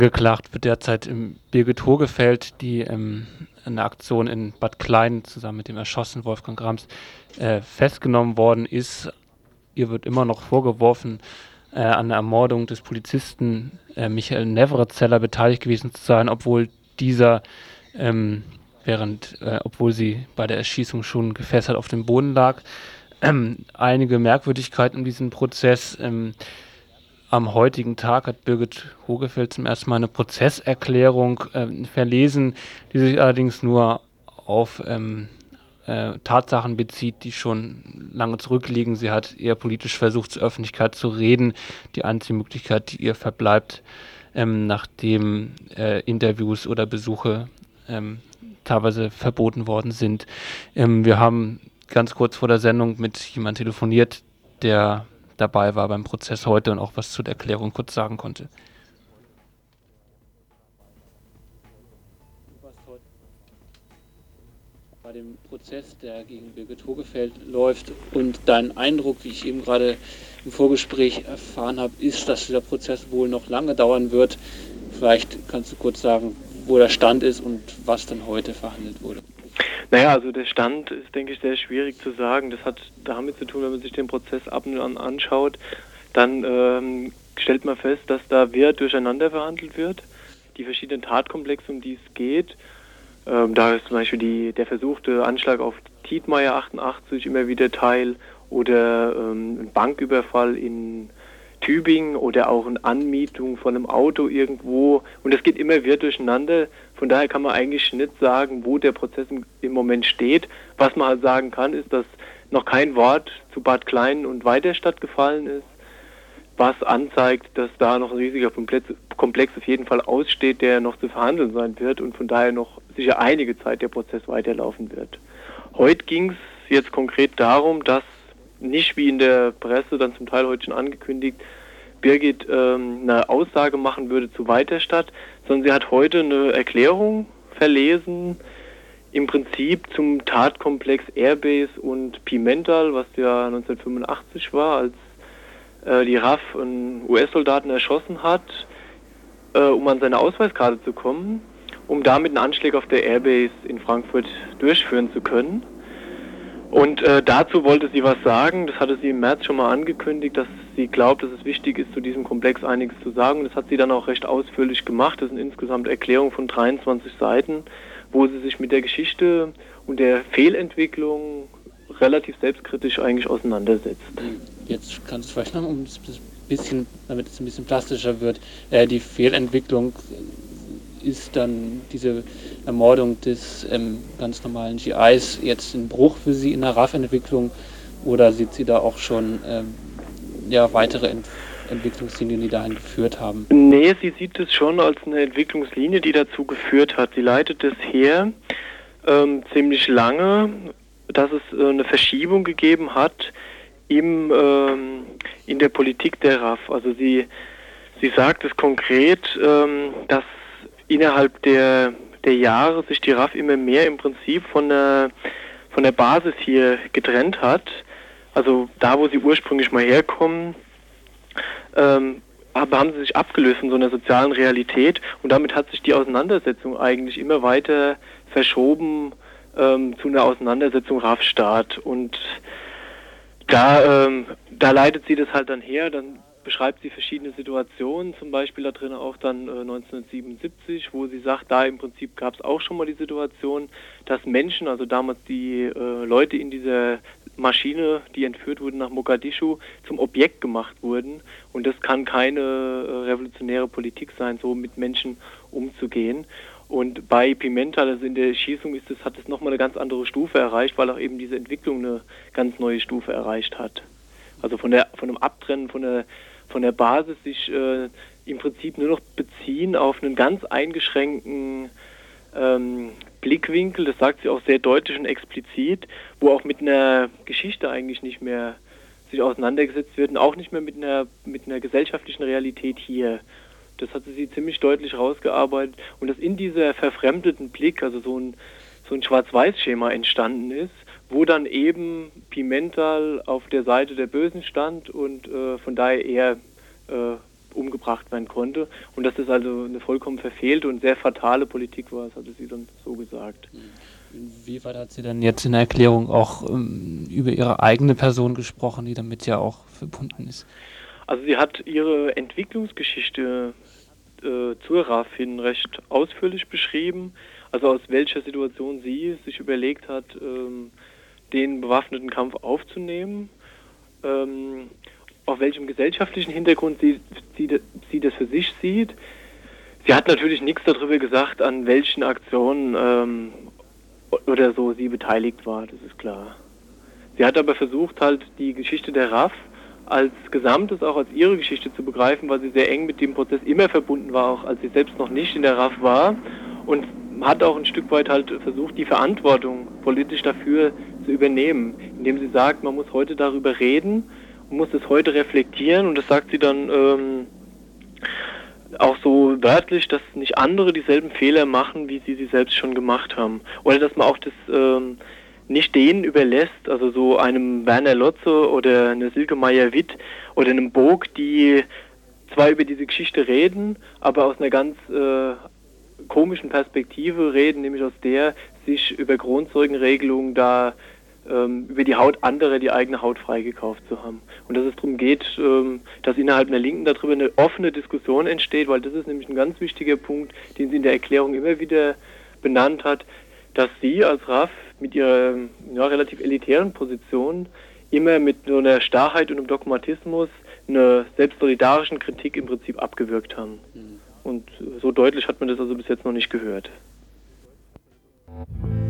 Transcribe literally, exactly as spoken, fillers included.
Angeklagt wird derzeit im Birgit Hogefeld, die ähm, in einer Aktion in Bad Klein zusammen mit dem erschossenen Wolfgang Grams äh, festgenommen worden ist. Ihr wird immer noch vorgeworfen, äh, an der Ermordung des Polizisten äh, Michael Nevrezeller beteiligt gewesen zu sein, obwohl dieser, ähm, während, äh, obwohl sie bei der Erschießung schon gefesselt auf dem Boden lag. Ähm, einige Merkwürdigkeiten in diesem Prozess. Ähm, Am heutigen Tag hat Birgit Hogefeld zum ersten Mal eine Prozesserklärung ähm, verlesen, die sich allerdings nur auf ähm, äh, Tatsachen bezieht, die schon lange zurückliegen. Sie hat eher politisch versucht, zur Öffentlichkeit zu reden. Die einzige Möglichkeit, die ihr verbleibt, ähm, nachdem äh, Interviews oder Besuche ähm, teilweise verboten worden sind. Ähm, wir haben ganz kurz vor der Sendung mit jemandem telefoniert, der dabei war beim Prozess heute und auch was zu der Erklärung kurz sagen konnte. Du warst heute bei dem Prozess, der gegen Birgit Hogefeld läuft, und dein Eindruck, wie ich eben gerade im Vorgespräch erfahren habe, ist, dass dieser Prozess wohl noch lange dauern wird. Vielleicht kannst du kurz sagen, wo der Stand ist und was dann heute verhandelt wurde. Naja, also der Stand ist, denke ich, sehr schwierig zu sagen. Das hat damit zu tun, wenn man sich den Prozess ab und an anschaut, dann ähm, stellt man fest, dass da wild durcheinander verhandelt wird. Die verschiedenen Tatkomplexe, um die es geht. Ähm, da ist zum Beispiel die, der versuchte Anschlag auf Tietmeyer achtundachtzig immer wieder Teil oder ähm, ein Banküberfall in Tübingen oder auch eine Anmietung von einem Auto irgendwo. Und das geht immer wieder durcheinander. Von daher kann man eigentlich nicht sagen, wo der Prozess im, im Moment steht. Was man halt sagen kann, ist, dass noch kein Wort zu Bad Klein und Weiterstadt gefallen ist, was anzeigt, dass da noch ein riesiger Komplex, Komplex auf jeden Fall aussteht, der noch zu verhandeln sein wird und von daher noch sicher einige Zeit der Prozess weiterlaufen wird. Heute ging es jetzt konkret darum, dass nicht wie in der Presse dann zum Teil heute schon angekündigt, Birgit ähm, eine Aussage machen würde zu Weiterstadt, sondern sie hat heute eine Erklärung verlesen, im Prinzip zum Tatkomplex Airbase und Pimental, was ja neunzehnhundertfünfundachtzig war, als äh, die R A F einen U S-Soldaten erschossen hat, äh, um an seine Ausweiskarte zu kommen, um damit einen Anschlag auf der Airbase in Frankfurt durchführen zu können. Und äh, dazu wollte sie was sagen, das hatte sie im März schon mal angekündigt, dass sie glaubt, dass es wichtig ist, zu diesem Komplex einiges zu sagen. Und das hat sie dann auch recht ausführlich gemacht. Das sind insgesamt Erklärungen von dreiundzwanzig Seiten, wo sie sich mit der Geschichte und der Fehlentwicklung relativ selbstkritisch eigentlich auseinandersetzt. Jetzt kannst du vielleicht noch ein bisschen, damit es ein bisschen plastischer wird, äh, die Fehlentwicklung ist dann diese Ermordung des ähm, ganz normalen G Is jetzt ein Bruch für sie in der R A F-Entwicklung, oder sieht sie da auch schon ähm, ja, weitere Ent- Entwicklungslinien, die dahin geführt haben? Nee, sie sieht es schon als eine Entwicklungslinie, die dazu geführt hat. Sie leitet es her ähm, ziemlich lange, dass es äh, eine Verschiebung gegeben hat im, ähm, in der Politik der R A F. Also sie, sie sagt es konkret, ähm, dass innerhalb der, der Jahre sich die R A F immer mehr im Prinzip von der, von der Basis hier getrennt hat. Also da, wo sie ursprünglich mal herkommen, ähm, aber haben sie sich abgelöst von so einer sozialen Realität, und damit hat sich die Auseinandersetzung eigentlich immer weiter verschoben ähm, zu einer Auseinandersetzung R A F-Staat. Und da, ähm, da leitet sie das halt dann her, dann beschreibt sie verschiedene Situationen, zum Beispiel da drin auch dann äh, neunzehnhundertsiebenundsiebzig, wo sie sagt, da im Prinzip gab es auch schon mal die Situation, dass Menschen, also damals die äh, Leute in dieser Maschine, die entführt wurden nach Mogadischu, zum Objekt gemacht wurden, und das kann keine äh, revolutionäre Politik sein, so mit Menschen umzugehen. Und bei Pimental, also in der Schießung, ist es, hat es nochmal eine ganz andere Stufe erreicht, weil auch eben diese Entwicklung eine ganz neue Stufe erreicht hat. Also von der von dem Abtrennen von der von der Basis sich äh, im Prinzip nur noch beziehen auf einen ganz eingeschränkten ähm, Blickwinkel, das sagt sie auch sehr deutlich und explizit, wo auch mit einer Geschichte eigentlich nicht mehr sich auseinandergesetzt wird und auch nicht mehr mit einer mit einer gesellschaftlichen Realität hier. Das hatte sie ziemlich deutlich rausgearbeitet, und dass in dieser verfremdeten Blick, also so ein so ein Schwarz-Weiß-Schema entstanden ist, wo dann eben Pimental auf der Seite der Bösen stand und äh, von daher eher äh, umgebracht werden konnte und dass das also eine vollkommen verfehlte und sehr fatale Politik war, das hatte sie dann so gesagt. Inwieweit hat sie dann jetzt in der Erklärung auch ähm, über ihre eigene Person gesprochen, die damit ja auch verbunden ist? Also sie hat ihre Entwicklungsgeschichte äh, zur R A F hin recht ausführlich beschrieben, also aus welcher Situation sie sich überlegt hat, ähm, den bewaffneten Kampf aufzunehmen, ähm, auf welchem gesellschaftlichen Hintergrund sie, sie, sie das für sich sieht. Sie hat natürlich nichts darüber gesagt, an welchen Aktionen ähm, oder so sie beteiligt war, das ist klar. Sie hat aber versucht, halt die Geschichte der R A F als Gesamtes, auch als ihre Geschichte zu begreifen, weil sie sehr eng mit dem Prozess immer verbunden war, auch als sie selbst noch nicht in der R A F war, und hat auch ein Stück weit halt versucht, die Verantwortung politisch dafür zu übernehmen, indem sie sagt, man muss heute darüber reden, man muss es heute reflektieren, und das sagt sie dann ähm, auch so wörtlich, dass nicht andere dieselben Fehler machen, wie sie sie selbst schon gemacht haben. Oder dass man auch das ähm, nicht denen überlässt, also so einem Werner Lotze oder einer Silke Meyer-Witt oder einem Bog, die zwar über diese Geschichte reden, aber aus einer ganz äh, komischen Perspektive reden, nämlich aus der, sich über Kronzeugenregelungen da ähm, über die Haut anderer die eigene Haut freigekauft zu haben. Und dass es darum geht, ähm, dass innerhalb der Linken darüber eine offene Diskussion entsteht, weil das ist nämlich ein ganz wichtiger Punkt, den sie in der Erklärung immer wieder benannt hat, dass sie als R A F mit ihrer ja, relativ elitären Position immer mit so einer Starrheit und einem Dogmatismus eine selbstsolidarischen Kritik im Prinzip abgewürgt haben. Und so deutlich hat man das also bis jetzt noch nicht gehört.